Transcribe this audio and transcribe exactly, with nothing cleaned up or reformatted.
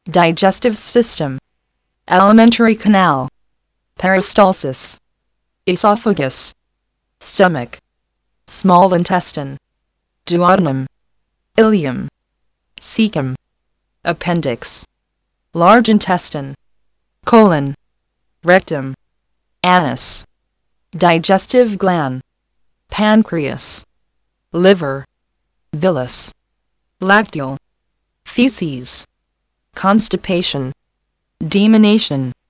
digestive system, alimentary canal, peristalsis, esophagus, stomach, small intestine, duodenum, ileum, cecum, appendix, large intestine, colon, rectum, anus, digestive gland, pancreas, liver, villus, lacteal, feces, constipation, demonation,